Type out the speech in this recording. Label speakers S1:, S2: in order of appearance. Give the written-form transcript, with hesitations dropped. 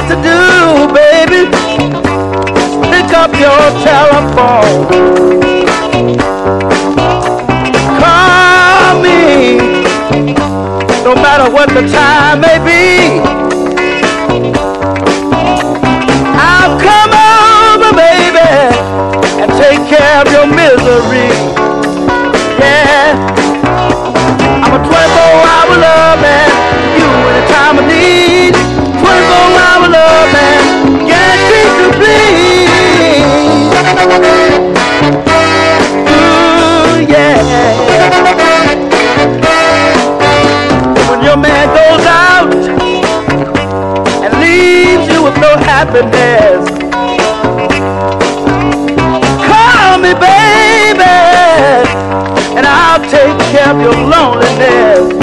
S1: got to do, baby, pick up your telephone. Call me, no matter what the time may be. I'll come over, baby, and take care of your misery. Yeah, I'm a 24-hour love man, you anytime I need. 24-hour love man, guaranteed to please. Ooh, yeah. When your man goes out and leaves you with no happiness, call me, baby, and I'll take care of your loneliness.